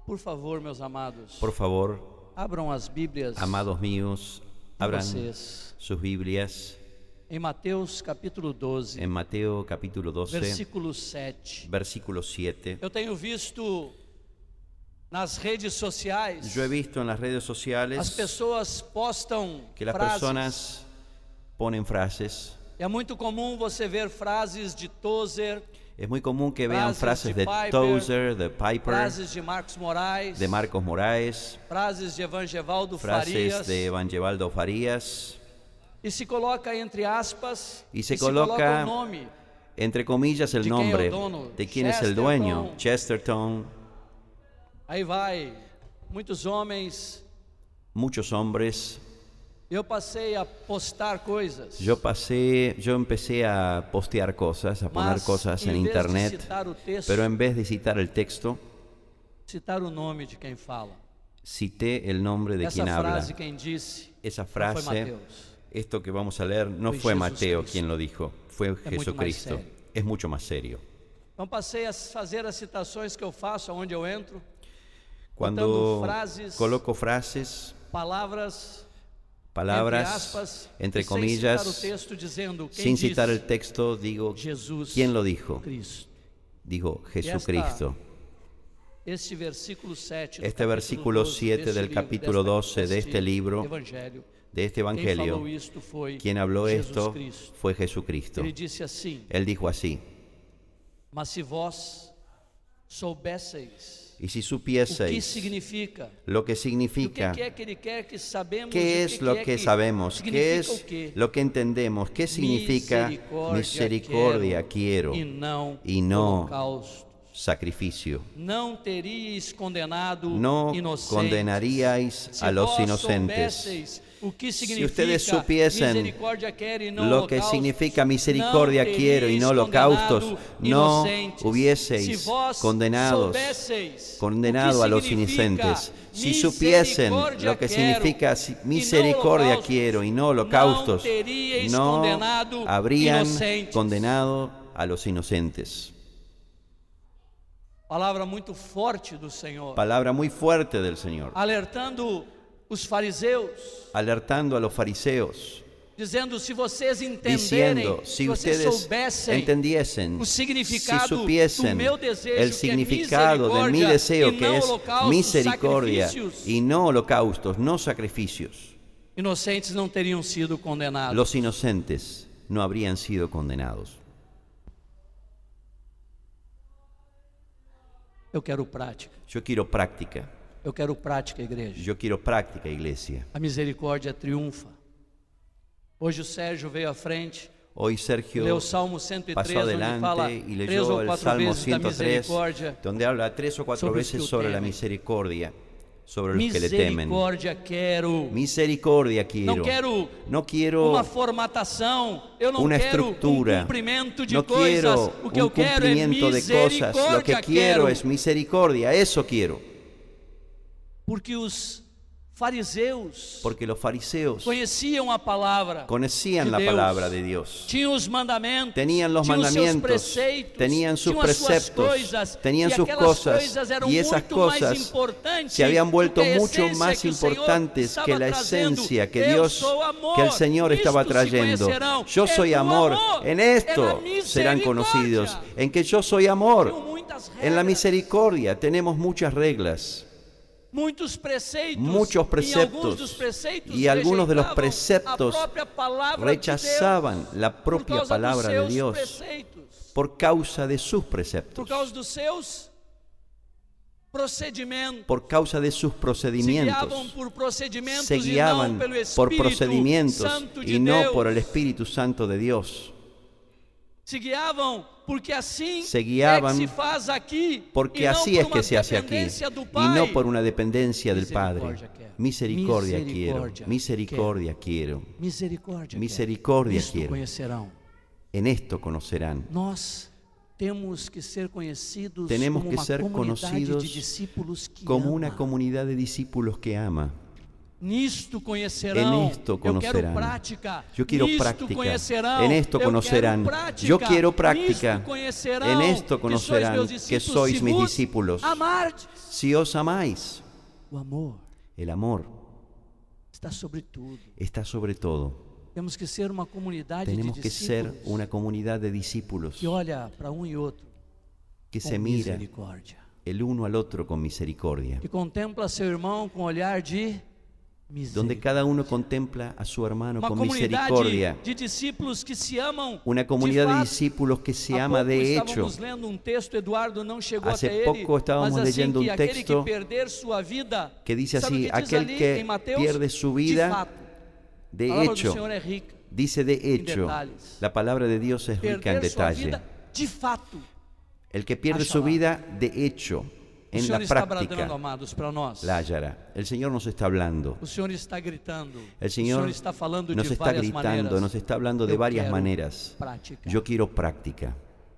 Por favor, meus amados, Por favor, abram as Bíblias amados míos, abran vocês sus Biblias em Mateus capítulo 12, en Mateo capítulo 12, versículo 7. versículo 7. Eu tenho visto nas redes sociais, Yo he visto en las redes as sociales pessoas postam que las frases. personas ponen frases. É muito comum você ver frases de Tozer, Es muy común que vean frases frases de de Piper, Tozer, de Piper, frases de Marcos Moraes, de Marcos Moraes, frases de Evangevaldo frases Farias, de Evangevaldo Farías, e se coloca entre aspas y se coloca coloca o nome entre comillas el de quem é o nombre dono, de quién es el dueño, Chesterton. Chesterton. Aí vai, muitos homens. Muchos hombres. Eu passei a postar coisas. Yo empecé a postear cosas, a poner Mas, cosas en em vez de internet, citar o texto, pero en vez de citar el texto, citar o nome de quem fala. cité el nombre de Essa quien habla. frase quem disse Esa não foi frase, Mateus. esto que vamos a leer, no Fue fue Jesús Mateo Cristo. quien lo dijo, fue muito mais Jesucristo. sério. Es mucho más serio. Então passei a fazer as citações que eu faço aonde eu entro, Cuando botando frases, coloco frases, palavras, palabras, entre aspas, entre e sem citar o comillas, texto, dizendo quem sin citar disse, el texto, digo, Jesus ¿quién lo dijo? Cristo. Digo, Jesucristo. Este versículo 7 Este versículo 7 del capítulo 12 de este libro, Evangelho, de este quem Evangelio, falou isto foi quien habló Jesus esto Cristo. fue Jesucristo. Ele disse assim: Él dijo así, mas se vós soubesseis y si o que supieseis significa, lo que o significa, que é que ele quer que sabemos, qué e es o lo que que é sabemos, qué significa es o quê? lo que entendemos, qué significa misericordia quiero e não holocaustos, holocaustos. sacrificio. Não teríeis condenado No inocentes. condenaríais Se a los vós inocentes. soubesseis o que Si significa ustedes supiesen misericórdia quero e não lo que holocaustos, significa misericordia não quiero y no teríeis holocaustos, condenado no inocentes. hubieseis Se vós condenado soubesseis a o los que significa inocentes. Si supiesen lo que significa misericordia quiero y no holocaustos, no habrían condenado a los inocentes. Palavra muito forte do Senhor, Palabra muy fuerte del Señor, alertando os fariseus, alertando a los fariseos, dizendo: se vocês entenderem, diciendo, se si vocês ustedes souberem entendiesen, o si significado supiesen do meu desejo, el significado de mi deseo, que es misericordia y no holocaustos, no sacrificios, inocentes não teriam sido condenados. los inocentes no habrían sido condenados. Eu quero prática. Yo quiero práctica, Eu quero prática, igreja. yo quiero práctica, iglesia. A misericórdia triunfa. Hoje o Sérgio veio à frente, Hoy Sergio leu o Salmo 103, pasó onde fala adelante y 3 leyó ou el 4 Salmo vezes da 103, misericórdia. donde habla 3 o 4 sobre los veces que sobre la temen. misericordia, sobre los que le temen. Misericordia quero. Misericordia quiero. Não quero No quiero uma formatação, eu não una quero estructura, cumprimento de no coisas. quiero O que eu un quero é cumplimiento de cosas, lo que misericórdia quiero quero. es misericordia, eso quiero. Porque os fariseus Porque los fariseos conheciam a palavra conocían de la Deus, palabra de Dios, tinham os mandamentos, tenían los tinham seus mandamientos, preceitos, tenían sus tinham as suas preceptos, coisas, tenían e sus aquelas cosas, coisas eram y esas muito mais cosas importantes se habían vuelto do que a mucho essência más que o Senhor importantes estava que la trazendo. esencia que Eu Dios, sou amor, que el Señor estaba nisto se trayendo. conhecerão. Yo soy É no amor, en é esto na serán misericórdia. conocidos, en que yo soy Tinham amor. muitas En la regras, misericordia tenemos muchas reglas, muitos preceitos, muchos e alguns dos preceptos, preceitos y algunos de los rejeitavam preceptos a própria palavra rechazaban de Deus, la por propia causa palabra dos de seus Dios preceitos, por causa de sus por preceptos, causa dos seus procedimentos. por causa de sus Se guiavam procedimientos. por procedimentos Se e não guiaban pelo por Espírito procedimientos Santo de y no Deus. por el Espíritu Santo de Dios. Se guiavam porque assim Se é guiaban que se faz aqui, Porque e não así por es uma que se hace aquí, dependência do y Pai. no por una dependencia del Padre. Misericordia Misericordia quiero, Misericordia misericordia quiero, Misericórdia. misericordia Isto quiero. conhecerão. En esto conocerán. Nós temos que ser conhecidos Tenemos como que uma ser comunidade conocidos de discípulos que como ama. una comunidad de discípulos que ama. Nisto En conhecerão. esto Eu quero conocerán. prática. Yo quiero Nisto práctica. conhecerão. En esto Eu conocerán. quero prática. Yo quiero práctica. Nisto conhecerão. En esto conocerán que sois mis vos discípulos. amardes. Si os amáis. O amor El amor está sobre tudo. está sobre todo. Temos que ser uma comunidade Tenemos de que ser discípulos una comunidad de discípulos que olha para um e outro que com se mira misericórdia, el uno al otro con misericordia, que contempla seu irmão com olhar de donde misericórdia. cada uno contempla a su hermano Uma con comunidade misericordia. de discípulos que se amam. Una comunidad de fato. discípulos que se Há ama pouco de hecho. estávamos lendo um texto, Eduardo não chegou Hace até poco ele, estábamos mas assim, leyendo un que aquele texto que perder sua vida, que dice sabe o así, que diz aquel ali que em Mateus? pierde su De vida, fato, de a palavra do hecho, Senhor é rica. dice de hecho, detalles. la palabra de Dios es rica en Perder sua detalle. vida, de fato. El que pierde Achará. su vida, de hecho, O en Senhor la está bradando, práctica, amados, para nós. la hallará. El Señor nos está hablando. O Senhor está gritando. El Señor está falando nos de está várias gritando, maneiras. nos está hablando de Eu varias quero maneras. prática. Yo quiero práctica.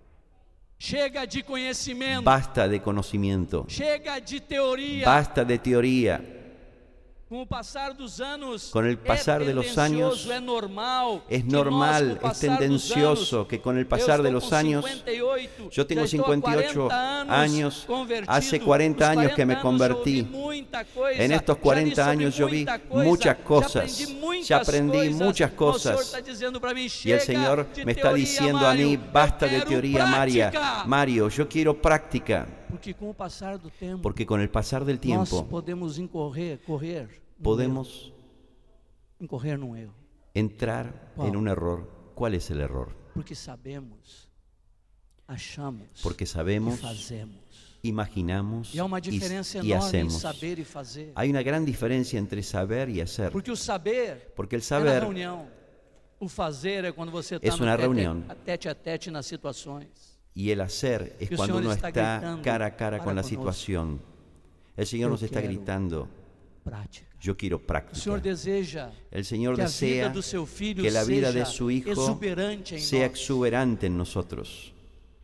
Chega de conhecimento. Basta de conocimiento. Chega de teoria. Basta de teoría. Com o passar dos anos, Con el pasar de los años, é normal, es que normal, nós, com o es passar tendencioso dos anos, que con el eu pasar de estou los com años, 58, yo tengo já estou há 58 40 años, convertido, hace 40 os años que me 40 anos convertí. eu ouvi muita coisa, En estos já 40 li sobre años yo vi muita coisa, muchas cosas, já ya aprendí muchas O Senhor cosas. está dizendo para mim, Y el chega Señor de me está teoria, diciendo a mí, Mário, basta eu de quero teoría, prática. Mario, yo quiero práctica. Porque com o passar do tempo, Porque con el pasar del nós tiempo podemos correr podemos incorrer num erro. entrar en un error. ¿Cuál es el error? Porque sabemos, achamos Porque e sabemos, fazemos. imaginamos E há uma diferença y enorme em hacemos. saber e fazer. Hay una gran diferencia entre saber y hacer. Porque o saber Porque el é na saber reunião. O fazer é quando você Es está una no reunión. tete a tete nas situações. y el hacer es Y el cuando Señor uno está está gritando, cara a cara "Para con la conosco. situación. El Señor Yo nos está quiero gritando, Prática. yo quiero O Senhor práctica. deseja El Señor que a vida desea do seu filho que la vida seja de su Hijo exuberante em sea nós. exuberante en nosotros.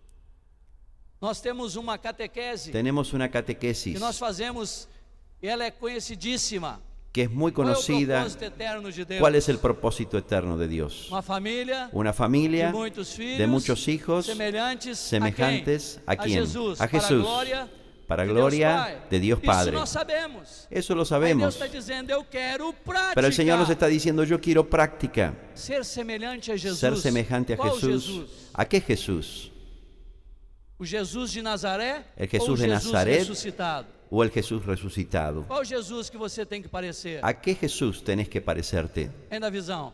Nós temos uma catequese Tenemos una que catequesis nós fazemos e ela é conhecidíssima. que es muy Qual é o conocida. propósito eterno de Deus? ¿Cuál es el propósito eterno de Dios? Uma família Una familia de muitos filhos, de muchos hijos semelhantes ¿a quién? Jesus, A Jesús, para gloria de Dios Padre. Isso nós sabemos. Eso lo Aí Deus sabemos. está dizendo, eu quero prática. Pero el Señor nos está diciendo, yo quiero práctica. Ser semelhante a Jesus. Ser semejante a Qual Jesús. Jesus? ¿A qué Jesús? O Jesus de Nazaré El Jesús ou o de Jesus Nazaret. ressuscitado? ¿O el Jesús resucitado? Qual Jesus que você tem que parecer? ¿A qué Jesús tenés que parecerte? É na visão.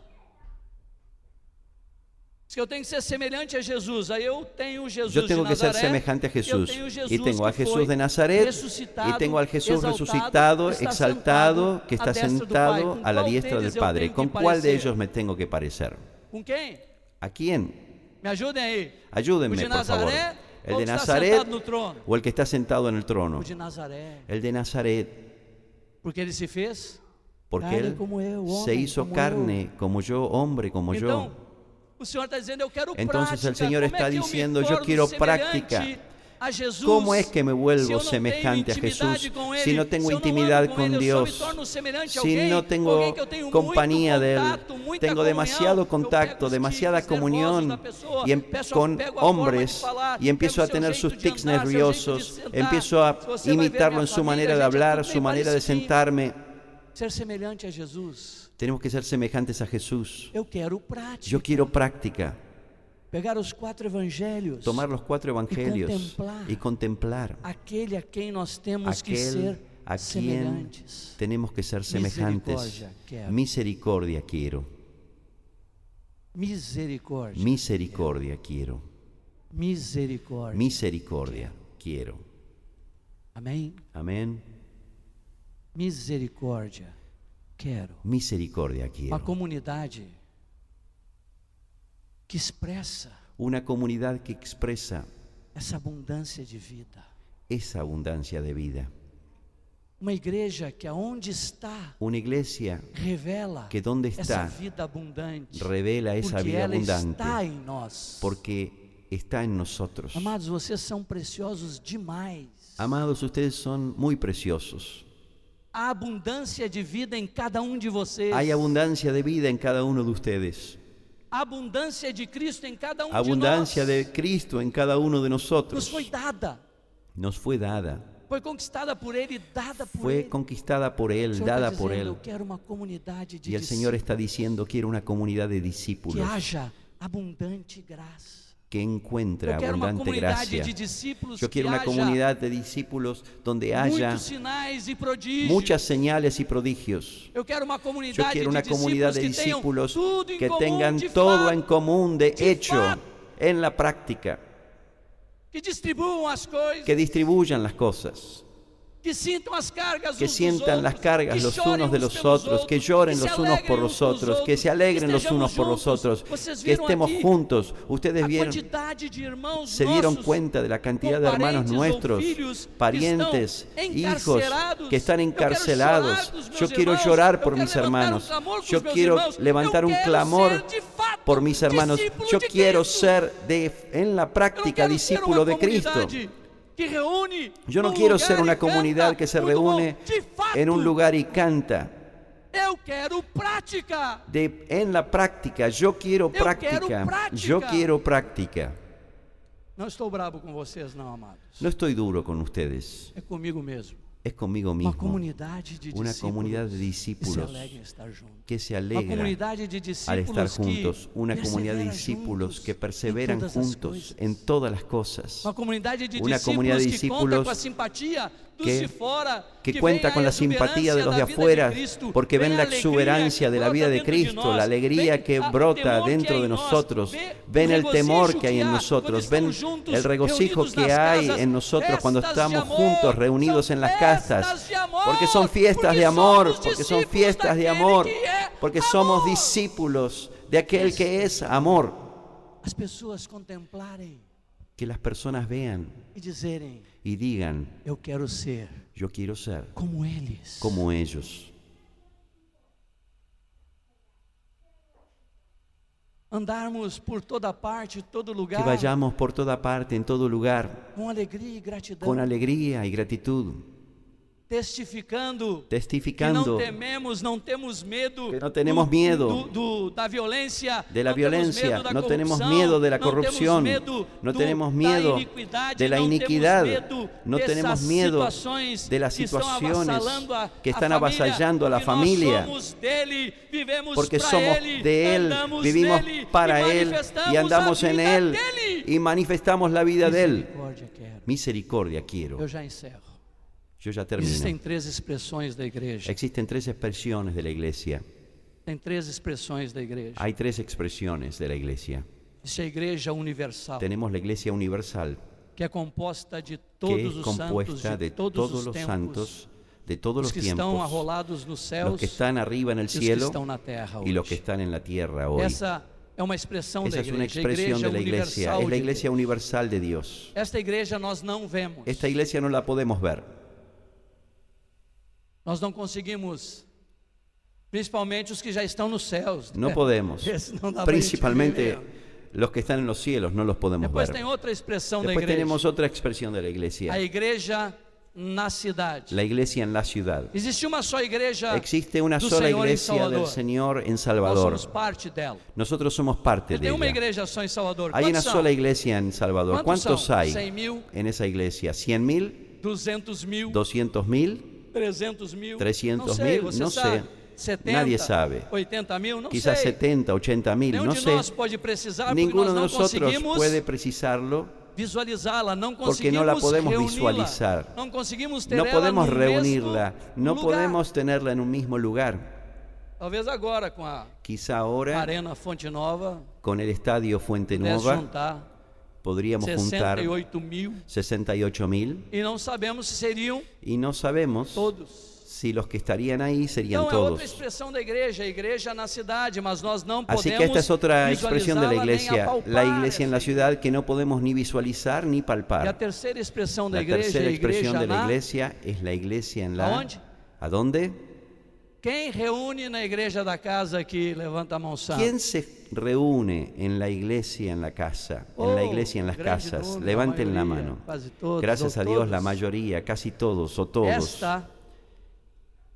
Se eu tenho que ser semelhante a Jesus, aí eu tenho o Jesus Yo tengo de que ser Nazaré, semejante a eu Jesús. tenho o Jesus Y tengo que al Jesús foi de Nazaret. ressuscitado, Y tengo al Jesús exaltado, resucitado, está exaltado, que está à destra do Pai. sentado Com a la qual diestra deles del eu Padre. tenho que ¿Con cuál de parecer? ellos me tengo que parecer? Com quem? ¿A quién? Me ajudem aí. Ayúdenme, O de por favor. Nazaré ¿El ou de que está Nazaret sentado no trono? o el que está sentado en el trono? O de Nazaré. El de Nazaret, Porque ele se fez porque carne él como eu, se homem hizo como carne como yo, hombre como Então, yo. o Senhor está dizendo, eu quero Entonces prática. el Señor Como está é que eu me diciendo, yo torno quiero semelhante práctica. a Jesus, ¿Cómo es que me se vuelvo eu não semejante a tenho Jesús intimidade com ele, si no tengo se eu intimidad ando com con ele, Dios? eu só me torno semelhante a Si alguém, no tengo alguém que eu tenho compañía muito de Él, contato, muita tengo comunhão, demasiado eu contacto, pego os demasiada tiques nervosos comunión da pessoa, y pego a forma hombres de falar, y empiezo pego a o seu tener jeito sus de tics andar, seu jeito de nerviosos, sentar. empiezo a Se você vai ver imitarlo minha en su família, manera de gente, é hablar, tudo su bem manera de parecido. sentarme. Ser semelhante a Jesus. Tenemos que ser semejantes a Jesús. Eu quero prática. Yo quiero práctica. Pegar os 4 evangelhos. Tomar los 4 evangelios y contemplar aquele a quem nós temos que ser a quien semelhantes. tenemos que ser semejantes. Misericordia quiero. Misericordia quiero. Misericórdia. Misericordia quiero. Misericórdia. Misericordia quiero. Amém? Amén. Misericórdia. Quero. Misericordia Uma quiero. comunidade que expressa Una comunidad que expresa essa abundância de vida. esa abundancia de vida. Uma igreja que aonde está Una iglesia revela que donde essa está vida abundante. revela esa Porque vida ela abundante está em nós. porque está en nosotros. Amados, vocês são preciosos demais. Amados, ustedes son muy preciosos. há abundância de vida em cada de vocês. Hay abundancia de vida en cada uno de ustedes. Abundância de Cristo em cada Abundancia de nós. de Cristo en cada uno de Nos nosotros. foi dada. Nos fue dada. Foi conquistada por Ele, dada por Fue Ele. conquistada por Él, O Senhor dada está por dizendo, Él. eu quero uma comunidade de Y el Señor discípulos, está diciendo, quiero una comunidad de que discípulos haja abundante graça. que encuentra Eu quero uma abundante comunidade gracia. de discípulos Yo quiero que una haja comunidad de discípulos donde haya muitos sinais e prodígios. muchas señales y prodigios. Eu quero uma Yo comunidade quiero una de comunidad de discípulos discípulos que que tenham tengan tudo em comum, de todo fato, en común, de hecho, fato, en la práctica, que distribuam as coisas, que distribuyan las cosas, que sintam as cargas que uns dos sientan las outros, cargas que los chorem unos de uns los pelos otros, que outros, lloren que se los unos por alegrem los uns com os otros, que outros, se alegren los estejamos unos por los juntos. otros, Vocês que viram estemos aqui juntos. Ustedes a vieron, quantidade de irmãos se dieron nossos cuenta de la cantidad com de hermanos parentes ou nuestros, filhos parientes, que estão hijos encarcerados. que están Eu quero encarcelados. chorar dos meus Yo quiero irmãos, llorar eu por quero mis levantar hermanos. clamor por Yo os meus quiero irmãos. levantar Eu un quero clamor ser, de fato, por mis hermanos. discípulo Yo de quiero Cristo. ser en la Eu não práctica quero ser discípulo uma de Cristo. comunidade que reúne Yo no num quiero lugar ser e una canta comunidad que se muito bom. reúne De fato, en un lugar y canta. eu quero prática. En la práctica, yo quiero quero práctica. prática. Yo quiero práctica. Não estou bravo com vocês, não, amados. No estoy duro con ustedes, É comigo mesmo. es conmigo Uma mismo. comunidade de Una discípulos comunidad de que se discípulos alegrem em estar juntos. que se Uma alegra comunidade de al discípulos estar juntos, que una comunidad de persevera discípulos juntos que em perseveran todas as juntos coisas. en todas las cosas. Uma comunidade de Una comunidad de discípulos que conta discípulos com a simpatia dos que- de fora, que cuenta veem con a la simpatía exuberancia de los da de vida afuera, Cristo, porque ven veem la a alegria exuberancia que de la brota vida de dentro Cristo, nós, la alegría veem que o brota temor dentro que há de em nós, nosotros, vê ven o el temor regozijo que hay en há nosotros, quando ven estamos juntos, el regocijo reunidos que nas hay casas, en nosotros cuando festas de estamos amor, juntos, reunidos são en las festas casas, de amor, porque son fiestas porque de amor, somos porque son discípulos fiestas de daquele amor, que é porque somos amor. discípulos de aquel que es amor. As pessoas contemplarem Que las personas vean e dizerem, y digan, eu quero ser yo quiero ser como eles. como ellos. Andarmos por toda parte, todo Que lugar, vayamos por toda parte, en todo lugar, com alegria e gratidão, con alegría y gratitud, testificando testificando que não tememos, não temos medo, que no tenemos miedo da violência, de la não temos violencia, medo da no tenemos corrupção, miedo de la não temos corrupción, medo no do- tenemos da miedo iniquidade, de la não iniquidad, temos medo no dessas tenemos miedo situações de las que estão situaciones avassalando que están a avasallando a la porque familia, nós somos dele, vivemos porque para somos ele, de Él, andamos vivimos nele, para e Él manifestamos y andamos a en vida Él dele. y manifestamos la vida de Él. Misericórdia quero. Misericordia quiero. Eu já encerro. Yo ya Existem termino. 3 expressões da igreja. Existen 3 expresiones de la iglesia. Tem 3 expressões da igreja. Hay 3 expresiones de la iglesia. Existe a igreja universal, Tenemos la iglesia universal, que é composta de que es todos os compuesta santos, de de todos todos os los tempos, santos, de todos os los que estão tiempos, arrolados nos los céus que están arriba en el e os que cielo estão na terra y los que hoje. están en la tierra hoy. Essa é uma expressão Esa da es una igreja, a expresión igreja de la iglesia, universal es la de iglesia Deus. universal de Dios. Esta igreja nós não vemos, Esta iglesia no la podemos ver. nós não conseguimos, principalmente os que já estão nos céus. No podemos. Esse não dá pra gente Principalmente ver. los que están en los cielos no los podemos Depois ver. tem outra expressão da Después igreja, tenemos otra expresión de la iglesia. a igreja na cidade. La iglesia en la ciudad. Existe uma só igreja Existe una do sola Senhor em iglesia Salvador. del Señor en Nós Salvador. somos parte dela. Nosotros somos parte de Tem uma ella. igreja só em Salvador. Hay una Quantos são? sola iglesia en Salvador. ¿Cuántos são? hay 100.000, en esa iglesia? ¿100.000? 200.000, 200.000, 300.000, 300.000, você no sabe. sé. 70, Nadie sabe. 80.000, não Quizás sei. 70, 80.000, Nenhum no de sé. nós pode precisar, porque Ninguno nós de não nosotros conseguimos puede precisarlo visualizá-la, não porque no conseguimos la podemos reuni-la, visualizar. não conseguimos ter No ela podemos no reunirla, mesmo no lugar. podemos tenerla en un mismo lugar. Talvez agora com a Quizá ahora, Arena Fonte Nova, con el estadio Fuente pudesse Nueva, juntar podríamos juntar 68.000 68.000 e não sabemos se seriam y no sabemos todos. si los que estarían ahí serían Então é outra todos. expressão da igreja, a igreja na cidade, mas nós não podemos Así que esta es otra expresión de la visualizá-la nem iglesia, apalpar la iglesia en la essa ciudad que no podemos ni visualizar ni E a palpar. terceira expressão da La igreja é tercera a expresión igreja de la na... iglesia es la iglesia en la... Aonde? ¿A dónde? Quem reúne na igreja da casa aqui, levanta a mão santa. ¿Quién se reúne en la iglesia en la casa? En la iglesia en las grande casas. número, Levanten la maioria, mano. quase todos, Gracias ou a Dios, todos. la mayoría, casi todos o todos. Esta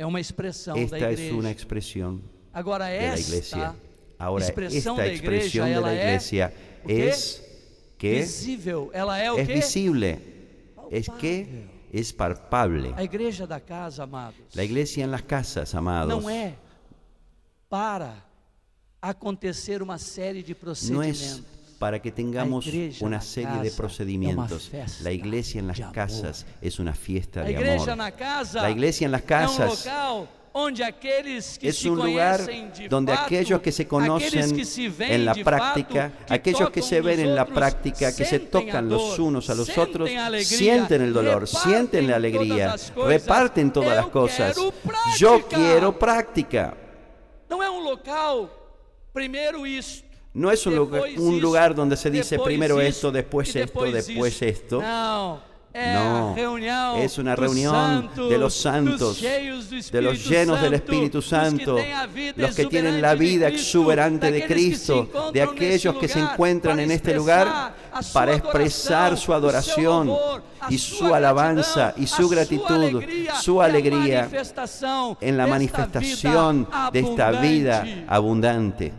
é uma expressão da Esta igreja. es una expresión Agora, de la iglesia. esta Ahora, expressão esta da igreja, expresión de ela la é iglesia o quê? es que visível. Ela é o es quê? visible, es Palpável. que es palpable. A igreja da casa, amados, La iglesia en las casas, amados, não é para acontecer uma série de no procedimentos. es para que tengamos La iglesia una na serie de casa procedimientos. é uma festa La iglesia en las de amor. casas es una fiesta A de igreja amor. na casa La iglesia en las é um casas local onde aqueles que es se un lugar conhecem de donde fato, aquellos que se conocen aqueles que se veem en la de práctica, fato, que aquellos que tocam se ven nos en la outros, práctica, que se sentem tocan a los dor, unos a los sentem otros, a alegría, sienten el dolor, repartem sienten la alegría, todas as coisas. reparten todas las Eu cosas. quero prática. Yo quiero práctica. Não é um local, primeiro isto, No es un lugar donde se dice depois primero isto, esto, después e esto, depois después isso. esto. Não. É No, a reunião es una dos reunión de los santos, dos cheios do de los Espírito llenos del Santo, Espíritu Santo, los que tienen a vida exuberante de Cristo, de aquellos que se encuentran en este lugar para expresar su adoración y su alabanza y su gratitud, su alegría en la manifestación de esta vida abundante.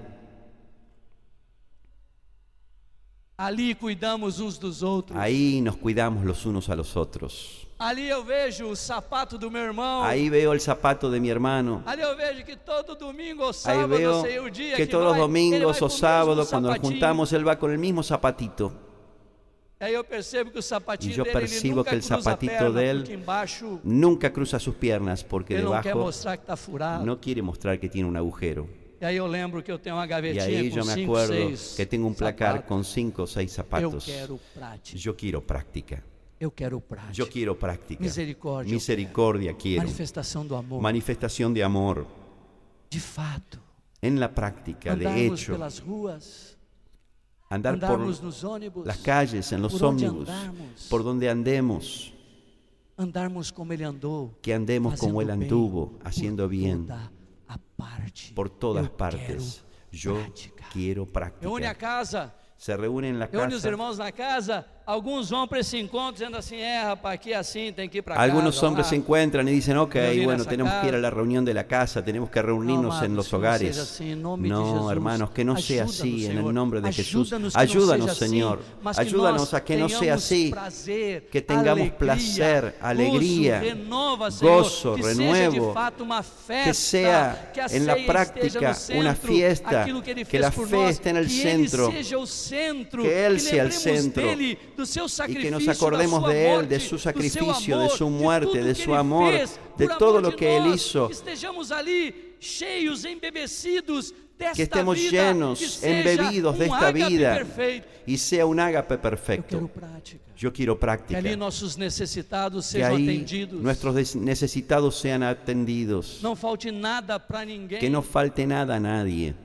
Ali cuidamos uns dos outros. Ahí nos cuidamos los unos a los otros. Ali eu vejo o sapato do meu irmão. Ahí veo el zapato de mi hermano. Ali eu vejo que todo domingo ou Ahí sábado, veo sei o dia que que todos los vai, ele domingos vai o com o sábados, mesmo cuando nos sapatinho. juntamos, él va con el mismo zapatito. Aí eu percebo que o Y sapatinho yo dele, ele percibo nunca que el cruza a zapatito perna, de él porque embaixo nunca cruza sus piernas porque ele não quer debajo mostrar que está furado. no quiere mostrar que tiene un agujero. E aí eu lembro que eu tenho uma Y gavetinha ahí com yo me 5, acuerdo 6 que tengo un placar sapatos. con 5 o 6 Eu zapatos. quero prática. Yo quiero práctica. Eu quero prática. Yo quiero práctica. Misericórdia. Misericordia quiero. Manifestação do amor. Manifestación de amor. De fato. En la práctica, de Andarmos hecho. pelas ruas. Andar por Andarmos nos ônibus. las calles, en los por onde ómnibus, andarmos. por donde andemos, Andarmos como ele andou. que andemos como Él fazendo bem anduvo, haciendo bien toda a parte. por todas Eu partes. quero Yo prática. quiero Reúne a práctica. casa. Se reúnen en la Reúne os casa. irmãos na casa. Alguns vão para esse encontro dizendo assim: rapaz, aqui é assim, tem que ir para casa. Algunos hombres se encuentran y dicen, ok, reunir bueno, esa tenemos que ir a casa. la reunión de la casa, tenemos que reunirnos No, en los amados, que no sea hogares. así, en nombre de No, Jesús. hermanos, que no sea Ayúdanos, así, en Señor. el nombre de Jesús. Ayúdanos que no Ayúdanos, seja Señor. así, mas que Ayúdanos nós a que no sea tenhamos así, prazer, que tengamos alegría, placer, alegría, gozo, renova, Señor, gozo, que seja renuevo, de fato uma festa, que sea que a en la ceia práctica esteja no centro, una fiesta, aquilo que Ele que fez la por fe nós, esté en el que centro, Ele seja o centro, que Él sea el lembremos centro, dele, do seu y sacrifício, que nos da acordemos sua de Él, morte, de su do seu sacrificio, de amor, su de muerte, tudo de que su Ele amor, fez de por todo amor lo de que Él nós, hizo. que estejamos ali cheios, embebecidos desta Que estemos vida, llenos, que seja embebidos de esta ágape vida perfeito. y sea un ágape Eu quero perfecto. prática. Yo quiero Que práctica. ali nossos necessitados Que sejam ahí atendidos. nuestros necesitados sean atendidos. Não falte nada para ninguém. Que no falte nada a nadie.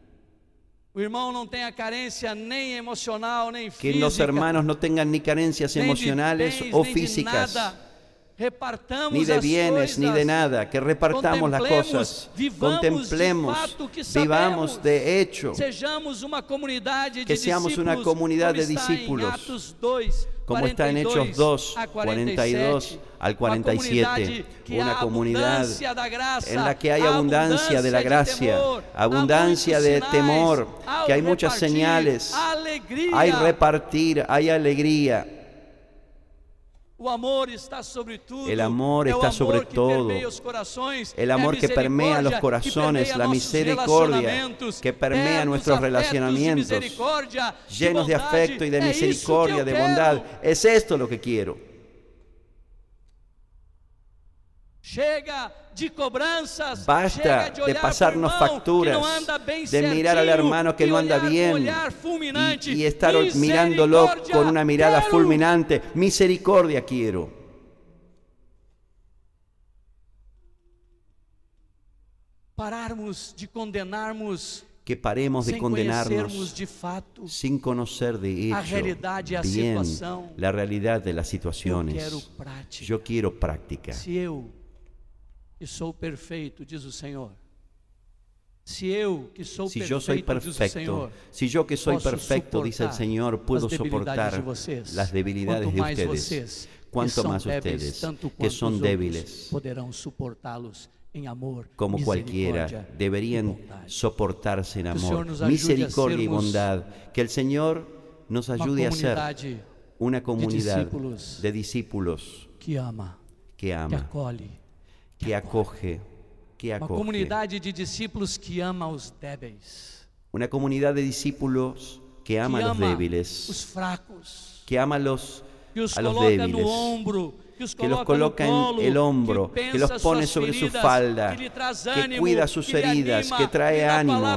O irmão não tenha carência nem emocional, nem Que física. los hermanos no tengan ni carencias nem de emocionales bens, o nem de físicas, nada. Repartamos ni de as bienes, ni de coisas. nada. Que repartamos las Contemplemos, cosas. vivamos Contemplemos, de fato o que vivamos sabemos. de hecho. Sejamos uma comunidade de Que seamos una discípulos, comunidad como de está discípulos, em Atos 2, como está en 42 Hechos 2, a 42 al 47, que una há comunidad abundância da graça, en la que hay há abundancia de la gracia, temor, abundancia há de muitos temor, sinais, que hay ao muchas repartir, señales, há alegria. hay repartir, hay alegría. O amor está sobre tudo. El amor é está o sobre amor que todo. permeia os corações, El é a amor que permea los misericórdia corazones, que permeia la nossos misericordia relacionamentos, que permea é nuestros dos afetos de relacionamientos, misericórdia, llenos de bondade. afecto y de É isso que misericordia, eu de quero. bondad. Es esto lo que quiero. Chega de cobranças, Basta chega de de olhar pasarnos pro irmão facturas, que não anda bem de mirar al certinho, hermano que e no anda olhar com bien olhar fulminante. y estar mirándolo con una mirada Quero. fulminante. Misericordia quiero. Pararmos de condenarmos Que paremos de sem condenarnos conhecermos de fato sin conocer de a hecho realidade e a bien situação. la realidad de las Eu situaciones. quero prática. Yo quiero práctica. Se eu, que sou perfeito, diz o Senhor, se eu, que sou Si yo soy perfeito, diz o perfecto, Senhor, si yo que soy posso perfecto, dice el suportar Señor, puedo as debilidades soportar de vocês, las debilidades quanto de mais ustedes. vocês, que Cuanto são más débeis, ustedes, tanto que quanto son os débiles, outros, poderão suportá-los como cualquiera, deberían soportarse en amor, misericordia y bondad. Que el Señor nos ayude a ser una comunidad de discípulos que ama, que acoge, uma comunidade de discípulos que ama os débeis, una comunidad de discípulos que ama a los débiles, os fracos, que ama a los débiles, que los coloca en el hombro, que los pone sobre su falda, que cuida sus heridas, que trae ánimo,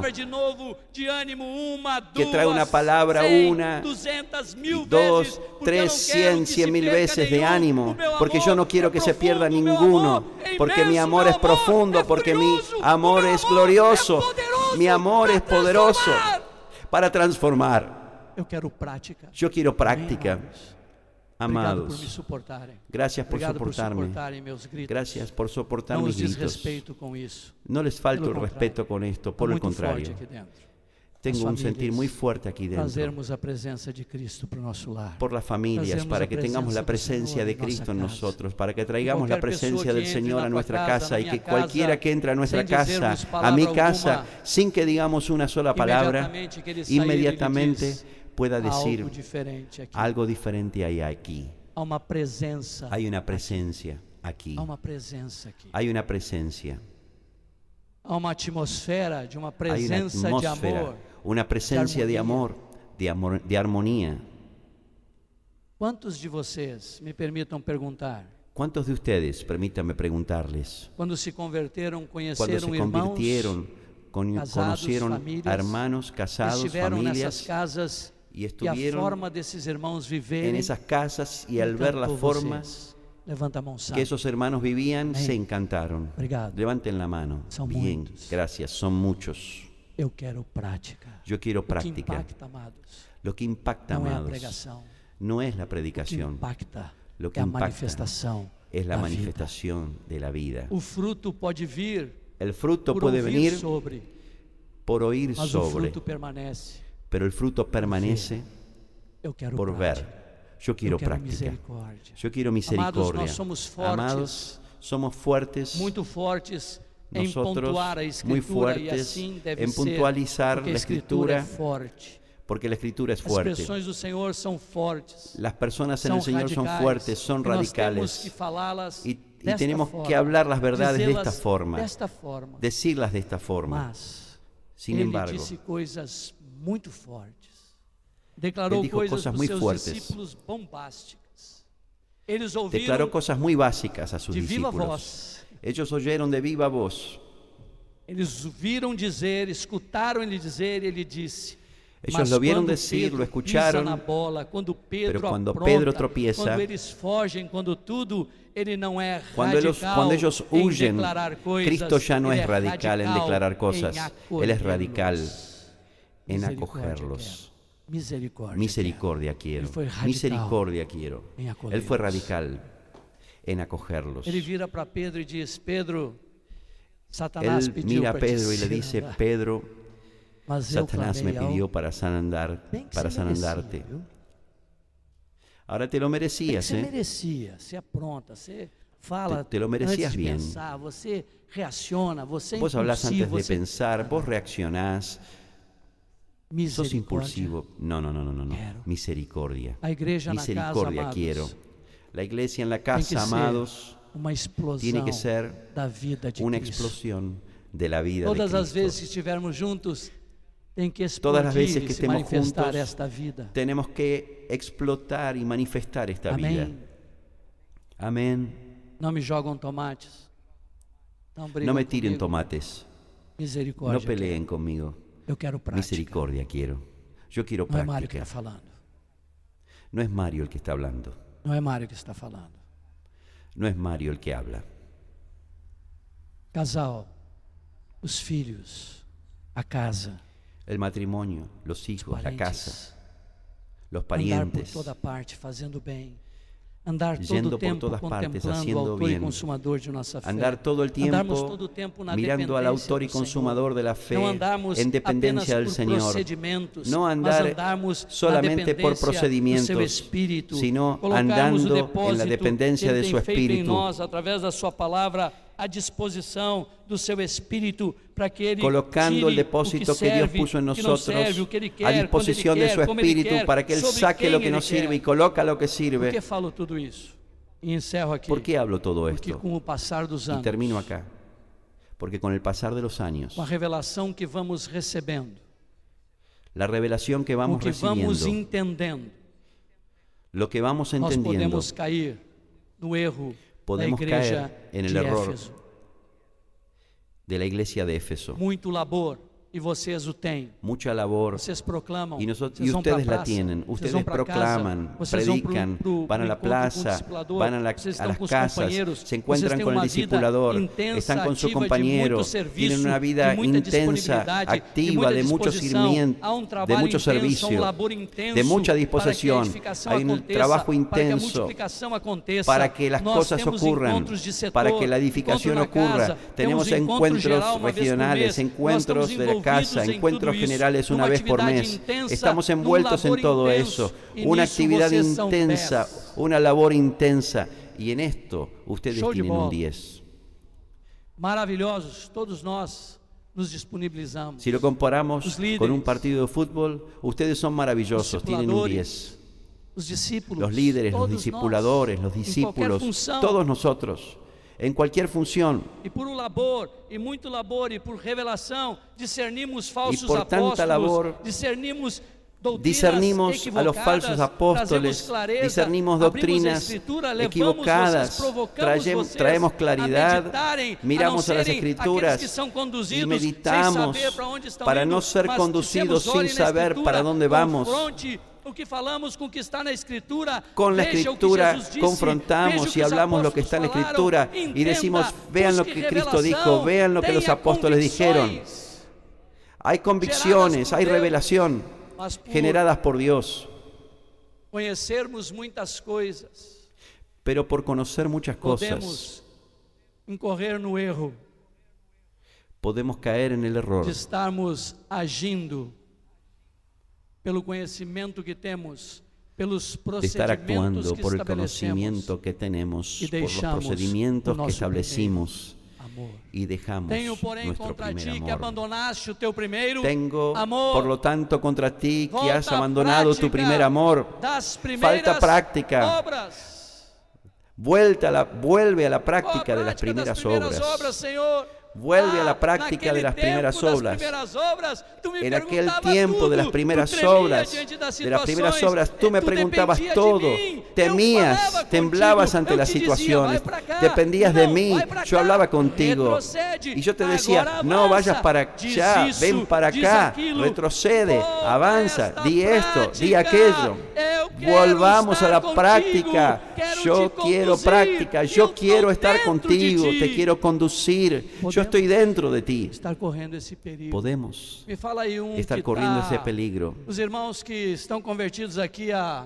que trae una palabra, 1, 2, 3, 100 mil veces de ánimo, porque yo no quiero que se pierda ninguno, porque mi amor es profundo, porque mi amor es glorioso, mi amor es poderoso para transformar. Yo quiero práctica. Amados, gracias por soportarme. Gracias por soportar mis gritos. No les falta el respeto con esto, por el contrario. Tengo un sentir muy fuerte aquí dentro. Por las familias, para que tengamos la presencia de Cristo en nosotros, para que traigamos la presencia del Señor a nuestra casa y que cualquiera que entre a nuestra casa, a mi casa, sin que digamos una sola palabra, inmediatamente pueda decir algo diferente hay aquí. Hay una presencia aquí. Hay una presencia. Há uma atmosfera de uma presença de amor. Una presencia de amor, de armonía. ¿Cuántos de vocês, me permitam perguntar? ¿Cuántos de ustedes, permítanme preguntarles, cuando se convirtieron, conocieron a hermanos casados, familias, y estuvieron en esas casas y al ver la forma que esos hermanos vivían, se encantaron? Levanten la mano. Bien, gracias, son muchos. Yo quiero práctica. Lo que impacta, amados, no es la predicación. Lo que impacta es la manifestación de la vida. El fruto puede venir por oír sobre, pero el fruto permanece por ver. Yo quiero práctica. Yo quiero misericordia. Amados, somos fuertes, nosotros muy fuertes en puntualizar la Escritura, porque la Escritura es fuerte. Las personas en el Señor son fuertes, son radicales, y tenemos que hablar las verdades de esta forma, decirlas de esta forma. Sin embargo, Él dijo cosas muy fuertes. Declaró cosas muy básicas a sus discípulos. Ellos oyeron de viva voz. Ellos lo vieron decir, lo escucharon, pero cuando Pedro tropieza, cuando ellos huyen, Cristo ya no es radical en declarar cosas, Él es radical en acogerlos. Misericordia quiero. Misericordia quiero. Él fue radical en acogerlos. Él mira a Pedro y le dice: Pedro, Satanás me pidió para sanandarte. Ahora te lo merecías, te lo merecías bien. Vos hablás antes de pensar, vos reaccionás. Sos impulsivo. No. Misericordia. Misericordia quiero. La iglesia en la casa, amados, tiene que ser una explosión de la vida de Cristo. Todas las veces que estemos juntos, tenemos que explotar y manifestar esta vida. Amén. No me jogam tomates. No me tiren tomates. No peleen conmigo. Misericordia quiero. Yo quiero práctica. No es Mario el que está hablando. No es Mario que está falando. No es Mario el que habla. Casal, os filhos, a casa. El matrimonio, los hijos, la casa, los parientes. Andar por toda parte, fazendo bem. Andar todo el tiempo contemplando al autor y consumador de nuestra fe. Andar todo el tiempo mirando al autor y consumador de la fe en dependencia del Señor. No andar solamente por procedimientos, sino andando en la dependencia de su Espíritu. A través de su palabra, à disposição do seu Espírito para que Ele colocando el depósito que Dios puso en nosotros a disposición de su Espíritu para que Él saque lo que no sirve y coloca lo que sirve. Por que falo tudo isso? E encerro aqui. ¿Por qué hablo todo Porque esto? com o passar dos anos, Y termino acá. Porque con el pasar de los años, com a revelação que vamos recebendo, la revelación que com o vamos que vamos recibiendo, entendendo, lo que vamos nós entendiendo, podemos cair no erro da podemos igreja caer en el de error Éfeso. de la iglesia de Éfeso. Muito labor, e vocês o têm. Mucha labor. Vocês proclamam, Y vocês vão pra ustedes la praça, tienen, vocês ustedes vão pra proclaman, casa, vocês vão predican, van a la plaza, van a las casas, se encuentran con el discipulador, están con su compañero, tienen una vida intensa, activa, de mucho sirviento, de mucho servicio, de mucha disposición. Hay un trabajo intenso para que las cosas ocurran, para que la edificación ocurra. Tenemos encuentros regionales, encuentros de la casa, encuentros generales una vez por mes. Estamos envueltos en todo eso. Una actividad intensa, una labor intensa. Y en esto ustedes tienen un 10. Maravilhosos, todos nós nos disponibilizamos. Si lo comparamos con un partido de fútbol, ustedes son maravillosos, tienen un 10. Los líderes, los discipuladores, los discípulos, todos nosotros. En cualquier función. E por labor, e muito labor, e por revelação, discernimos falsos por tanta labor, discernimos a los falsos apóstoles, discernimos doctrinas equivocadas, traemos claridad, miramos a las Escrituras y meditamos para no ser conducidos sin saber para dónde vamos. Con la Escritura confrontamos y hablamos lo que está en la Escritura y decimos, vean lo que Cristo dijo, vean lo que los apóstoles dijeron. Hay convicciones, hay revelación generadas por Dios. Pero por conocer muchas cosas, podemos caer en el error de estarmos agindo pelo conhecimento que temos, pelos de estar procedimentos actuando que por el estabelecemos conocimiento que tenemos, y por los deixamos procedimientos o que nosso establecimos amor. y dejamos Tenho, porém, nuestro contra primer ti que amor. abandonaste o teu primeiro Tengo, amor. por lo tanto, contra ti que Volta has à abandonado tu prática primer amor. das primeiras Falta práctica. obras. Vuelve a la práctica de las primeras obras. Senhor. Vuelve a la práctica de las primeras obras. En aquel tiempo de las primeras obras, tú me preguntabas todo, temías, temblabas ante las situaciones, dependías de mí, yo hablaba contigo y yo te decía, no vayas para allá, ven para acá, retrocede, avanza, di esto, di aquello. Volvamos a la práctica. Yo quiero práctica, yo quiero estar contigo, te quiero conducir, yo estoy dentro de ti. Podemos estar corriendo ese peligro. Os irmãos que estão convertidos aqui há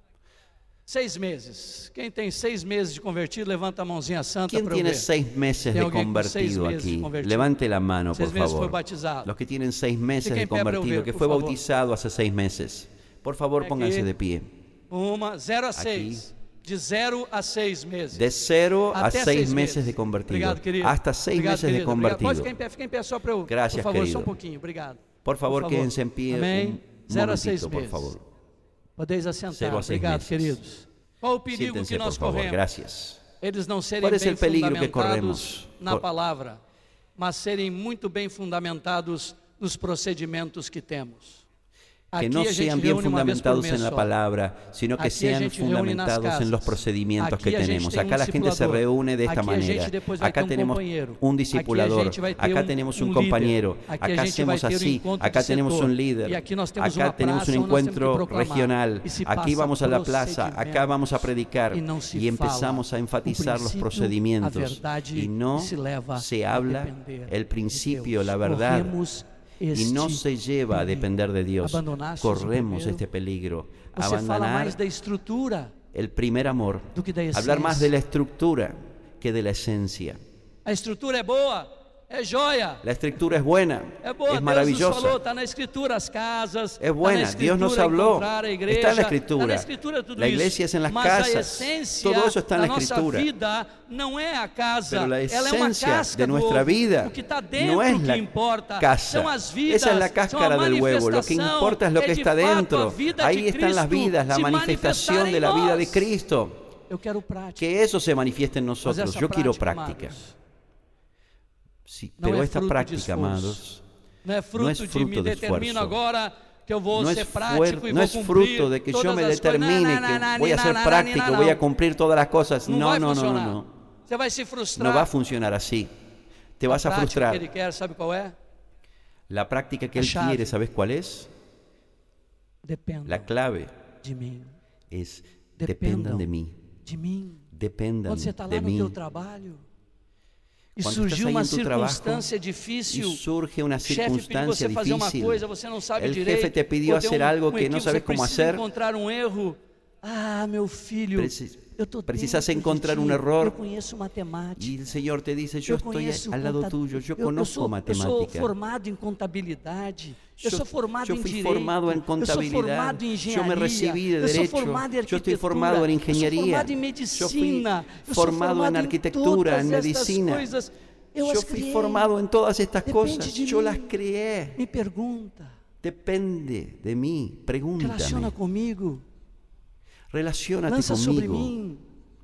6 meses. Quem tem 6 meses de convertido, levanta a mãozinha santa para eu ver. ¿Quién tiene 6 meses de convertido aquí? Levante la mano, por favor. Los que tienen 6 meses de convertido, que fue bautizado hace 6 meses. Por favor, pónganse de pie. 0 a 6. De 0 a 6 meses. De 0 a 6 meses de convertido. Obrigado, hasta 6 meses de convertido. Pode ficar em pé só para eu. Gracias, por favor, querido. só pouquinho. Obrigado. Por favor, quédense en pie un 0 a 6 momentito, por meses. favor. Podeis assentar. 0 a 6 Obrigado, meses. queridos. Qual o perigo Siéntense, que nós por favor. corremos? Gracias. Eles não serem ¿Cuál es bem el peligro que fundamentados corremos? na palavra, mas serem muito bem fundamentados nos procedimentos que temos. Que no sean bien fundamentados en la palabra, sino que sean fundamentados en los procedimientos que tenemos. Acá la gente se reúne de esta manera. Acá tenemos un discipulador, acá tenemos un compañero, acá hacemos así, acá tenemos un líder, acá tenemos un encuentro regional, aquí vamos a la plaza, acá vamos a predicar y empezamos a enfatizar los procedimientos y no se habla el principio, la verdad. Y no se lleva a depender de Dios. Corremos este peligro. Abandonar el primer amor. Hablar más de la estructura que de la esencia. A estrutura é boa. É joia. La escritura es buena, É boa. es maravillosa. Deus nos falou, está na escritura as casas. Es buena, tá na Dios nos escritura habló, encontrar a igreja, está en la tá na escritura. escritura tudo La iglesia isso. es en las Mas a casas, essência todo eso está en da la nossa escritura. vida não é a casa, Pero la ela é uma esencia casca de do nuestra ovo. vida O que está dentro no es que la importa. casa. São as vidas, Esa es la são a cáscara del huevo. Lo que manifestação, importa es lo que de está fato a dentro. vida Ahí de están las Cristo vidas, la se manifestación manifestar de em la vida nós. de Cristo. Eu quero prática. Que eso se manifieste en Mas nosotros. essa Yo quiero prática, práctica. amados, Sí, não pero é esta fruto de prática, esforço. amados, Não é fruto, de fruto me de determino esfuerzo. agora que eu vou no ser es, prático e no vou es cumprir fruto de que yo todas me as coisas. determine que voy a ser práctico, voy a cumplir todas las cosas. Não No, vai no, no, funcionar. no, no. Você vai se frustrar. No va a funcionar así. Te vas a prática frustrar. que ele quer, sabe qual é? La práctica que La Él llave. quiere, ¿sabes cuál es? Dependa La clave de mim. es Dependam dependan de mí. De mim. Dependan Quando você está lá de no mí. teu trabalho e Cuando surgiu estás ahí uma en tu trabajo circunstância difícil, y surge una o chefe pediu circunstancia você fazer uma difícil, coisa, você não sabe el direito, jefe te pidió ou tem hacer algo que no equívoco, sabes você cómo precisa hacer. encontrar um erro. Ah, meu filho, Precisas encontrar un error eu conheço matemática. y el Señor te dice, yo estoy conheço al lado tuyo, yo conozco Eu matemática. sou formado em contabilidade. Eu sou formado yo em fui direito. formado en Eu sou contabilidad. formado em engenharia. Yo me recibí de eu sou derecho. formado em Yo arquitetura. estoy formado en Eu sou ingeniería. formado em Yo fui medicina. Eu sou formado en arquitectura, todas en estas medicina. coisas. Eu Yo as fui criei. formado en todas estas Depende cosas. de Yo mí. las creé. Me pergunta. Depende de mí. Relaciona Pregúntame. comigo. Relaciónate Lança sobre conmigo. mim.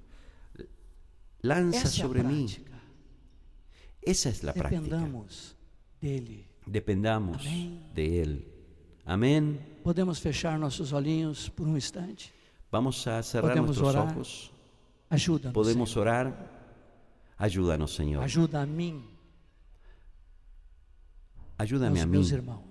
Lanza Essa é a sobre mí. prática. Esa es la práctica. Dependamos dele. Dependamos Amén. de Él. Amén. Podemos fechar nossos olhinhos por um instante? Vamos a cerrar Podemos nuestros orar. ojos. Ajuda-nos, Podemos Senhor. orar. Ayúdanos, Señor. Ajuda a mim, Ayúdame a aos mí meus irmãos.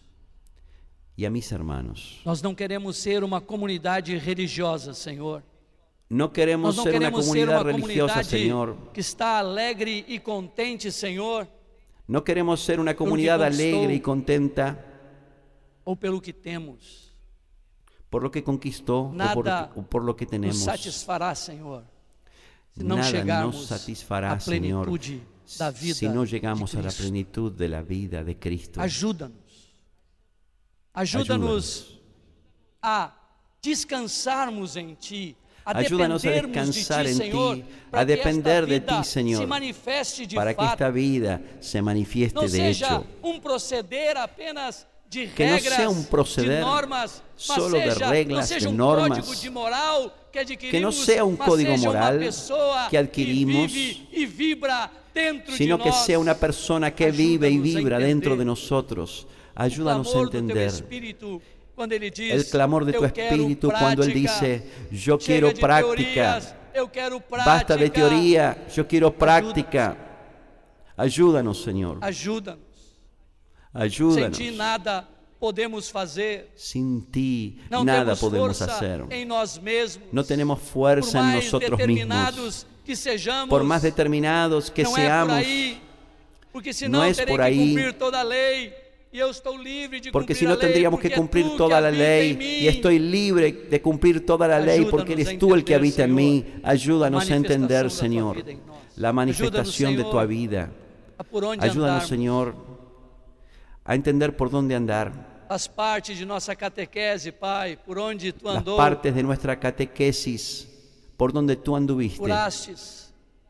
y a mis hermanos. Nós não queremos ser uma comunidade religiosa, Senhor. No Nós queremos não ser una queremos ser comunidad uma religiosa, comunidade Señor. que está alegre e contente, Senhor, No queremos ser una comunidad conquistou. alegre y contenta ou pelo que temos. por lo que conquistó Nada o por lo que Nos tenemos. satisfará, Senhor, se não Nada chegarmos nos satisfará, à Señor, plenitude da vida si no llegamos de a la Cristo. plenitud de la vida de Cristo. Ajuda-nos. Ajuda-nos a descansarmos em Ti, a Ayúdanos a dependermos de descansar Ti, en Senhor, ti, para a que depender esta de vida ti, Señor, se manifeste de para que fato. esta vida se manifieste Não de seja hecho. proceder apenas de Que no regras, sea proceder de normas, solo mas de seja, reglas, não seja de código normas, de moral que adquirimos, que no sea un mas código seja moral uma pessoa que adquirimos, que vive e vibra dentro sino de que nós. sea una persona que vive y Ayúdanos a vibra dentro entender de nosotros. o Ayúdanos a clamor do teu entender espírito, quando ele diz, el clamor de tu eu quero espíritu cuando Él prática, dice, yo chega quiero de práctica, teorias, eu quero prática. basta de teoría, yo quiero práctica. Ayúdanos, Señor. Ajuda-nos. Sem Ayúdanos. ti nada podemos fazer. Sin ti Não nada temos podemos força hacer. em nós mesmos. No tenemos Por fuerza en mais nosotros determinados mismos. que sejamos, Por más determinados que não é por seamos, aí, porque senão no es terei por que ahí, cumplir toda a lei e eu estou livre de porque cumprir si no a lei, tendríamos porque que cumplir é tu toda que la habita ley em mim. y estoy libre de cumplir toda la ley porque Ayúdanos eres a tú el que entender, habita en Señor, mí. Ayúdanos a entender, manifestação da tua Señor, vida em nós. la manifestación de Ayúdanos, tu Señor, vida. a por onde Ayúdanos, andarmos. Señor, a entender por dónde andar. As partes de nossa catequese, Pai, por onde Tu Las andou, partes de nuestra catequesis, por donde tú anduviste, curastes,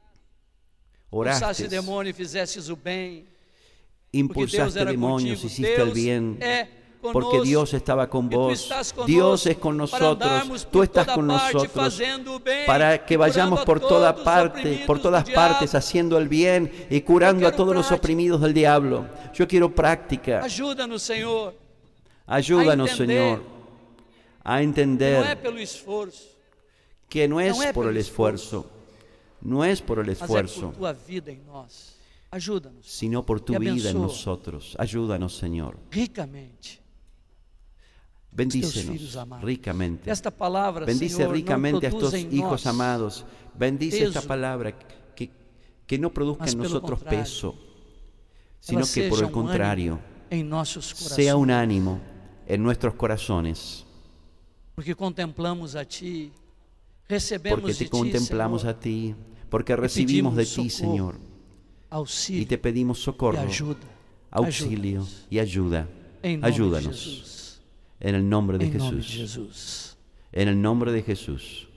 oraste, expulsaste demônio e fizestes o bem. impulsaste era demonios, contigo. hiciste el Deus bien, é porque conosco. Dios estaba con E tu vos, estás conosco Dios es con para nosotros, andarmos tú por estás toda con parte nosotros, fazendo o bem, para que vayamos curando por a toda todos os parte, oprimidos por todas do partes, diabo. haciendo el bien y curando a quiero todos los práctica. oprimidos del diablo. Yo quiero práctica. Ajuda-nos, Senhor. Ayúdanos, a entender. Señor, a Não é entender pelo esforço, que no es no es por pelo el esfuerzo, no es por el mas é esfuerzo, por Tua vida em nós. Ajuda-nos sino por tu Y vida en abençoa. nosotros. Ayúdanos, Señor. ricamente. filhos Bendícenos amados. ricamente. Esta palavra, Bendice Senhor, ricamente a não estos produz em hijos nós amados. Bendice peso, esta palabra que no produzca mas en pelo nosotros contrário, peso, ela sino que por seja el contrario ânimo em nossos corações. sea un ánimo en nuestros corazones, Porque contemplamos a Ti, recebemos porque de te Ti, contemplamos Senhor, a ti, porque recibimos de ti, pedimos socorro Señor, y te pedimos socorro, auxilio y ayuda. Ayúdanos. En el nombre de Jesús. En el nombre de Jesús.